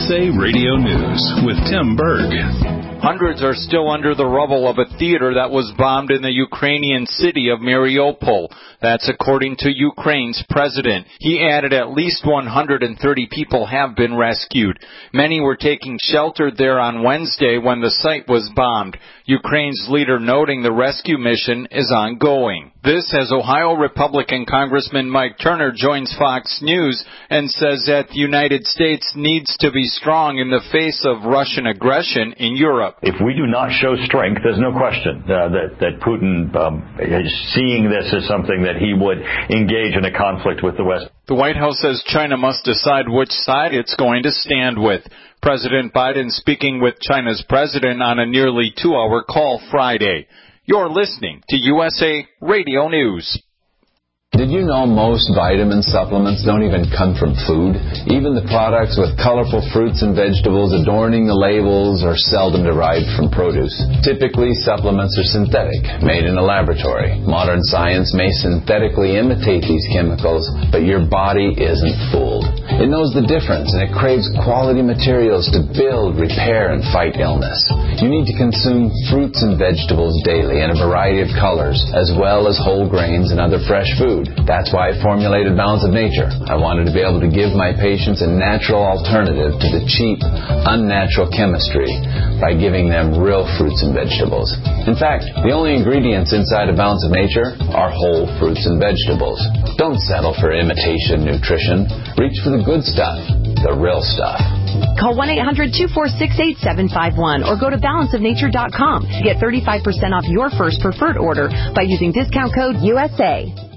USA Radio News with Tim Berg. Hundreds are still under the rubble of a theater that was bombed in the Ukrainian city of Mariupol. That's according to Ukraine's president. He added at least 130 people have been rescued. Many were taking shelter there on Wednesday when the site was bombed. Ukraine's leader noting the rescue mission is ongoing. This as Ohio Republican Congressman Mike Turner joins Fox News and says that the United States needs to be strong in the face of Russian aggression in Europe. If we do not show strength, there's no question that Putin is seeing this as something that he would engage in a conflict with the West. The White House says China must decide which side it's going to stand with. President Biden speaking with China's president on a nearly 2-hour call Friday. You're listening to USA Radio News. Did you know most vitamin supplements don't even come from food? Even the products with colorful fruits and vegetables adorning the labels are seldom derived from produce. Typically, supplements are synthetic, made in a laboratory. Modern science may synthetically imitate these chemicals, but your body isn't fooled. It knows the difference, and it craves quality materials to build, repair, and fight illness. You need to consume fruits and vegetables daily in a variety of colors, as well as whole grains and other fresh food. That's why I formulated Balance of Nature. I wanted to be able to give my patients a natural alternative to the cheap, unnatural chemistry by giving them real fruits and vegetables. In fact, the only ingredients inside of Balance of Nature are whole fruits and vegetables. Don't settle for imitation nutrition. Reach for the good stuff, the real stuff. Call 1-800-246-8751 or go to balanceofnature.com to get 35% off your first preferred order by using discount code USA.